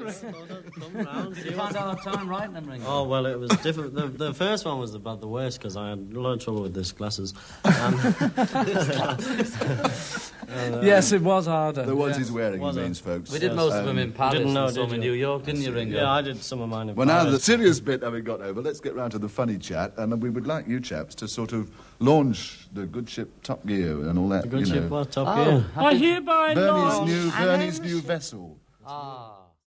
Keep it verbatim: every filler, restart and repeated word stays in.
Come round. Did you find out that time writing them, Ringo? Oh, well, it was different. The, the first one was about the worst because I had a lot of trouble with this glasses. Um, uh, yes, it was harder. The ones yeah. he's wearing, Was he it? means, folks. We did Yes. most of Um, them in Paris didn't know, and some did in you? New York, didn't you, Ringo? Yeah, I did some of mine in Well, now Paris. the serious bit having got over, let's get round to the funny chat, and we would like you chaps to sort of launch the good ship Top Gear and all that. The good you ship know. was Top Oh, Gear. I hereby Bernie's launch new, an Bernie's engine. new vessel. Ah.